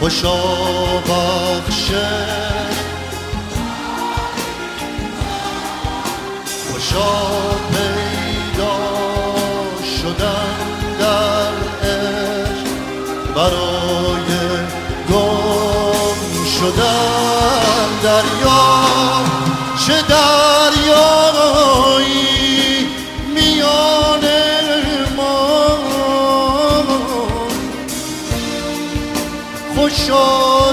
خوشا بخشه خوشا پیدا شدن در عشق برای گم شدن دریا چه دریایی میان ما خوشا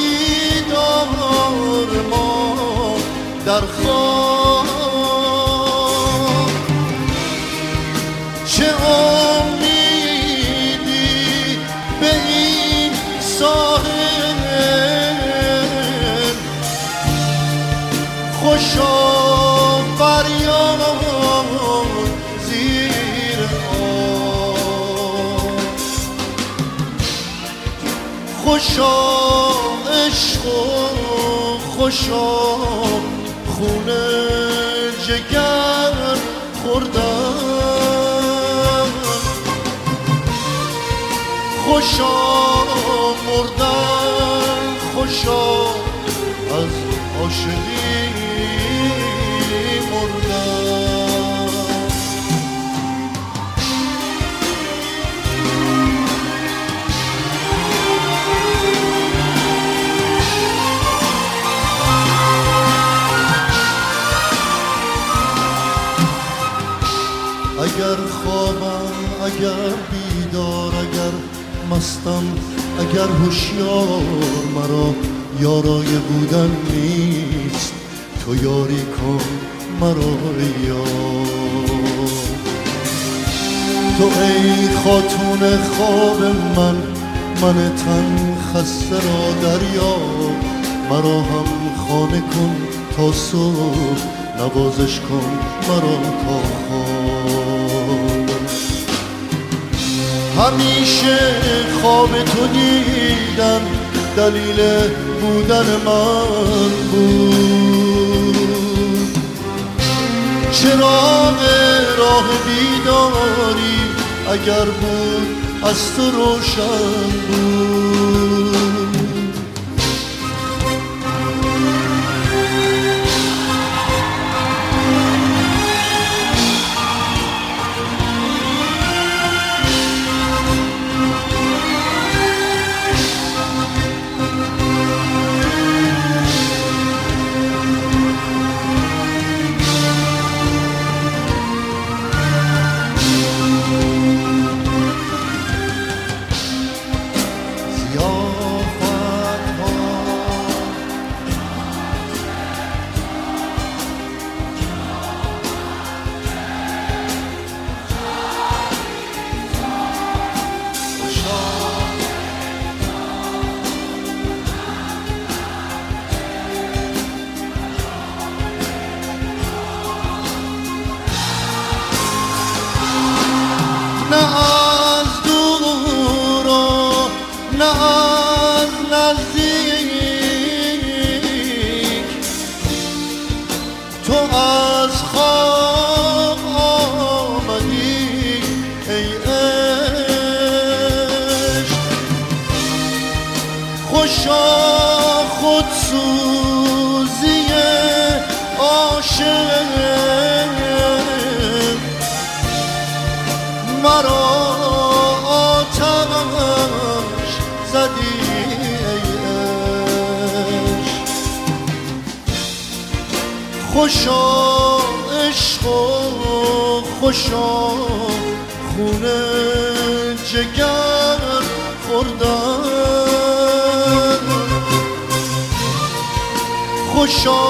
دیدار ما در خواب چه امیدی به این ساحل خوشا فریاد زیر آب خوشا عشق و خوشا خونه جگر خوردن خوشا مردن خوشا از عاشقی مردن اگر خوابم اگر بیدار اگر مستم اگر هوشیار مرا یارای بودن نیست تو یاری کن مرا یار تو ای خاتون خواب من تن خسته را دریا مرا هم خانه کن تا صبح نوازش کن مرا تا خواب همیشه خواب تو دیدم دلیل بودن من بود چراغ راه بیداری اگر بود از تو روشن بود نه از دور و نه از نزدیک تو از خواب آمدی ای عشق خوشا خودسوزی عاشق مرا آتش زدی ای عشق خوشا عشق و خوشا خونه جگر خوردن خوشا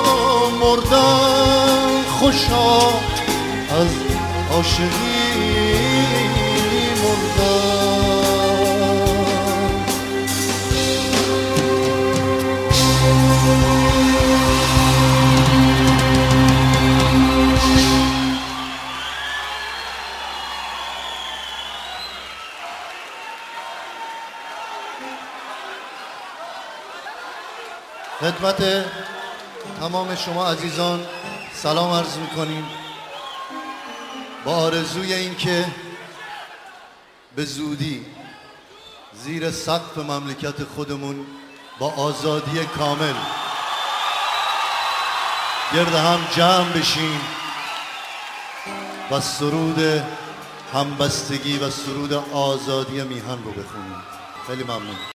مردن خوشا از عاشقی خدمت تمام شما عزیزان سلام عرض میکنیم با آرزوی این که به زودی زیر سقف مملکت خودمون با آزادی کامل گرد هم جمع بشیم و سرود همبستگی و سرود آزادی میهن رو بخونیم. خیلی ممنون.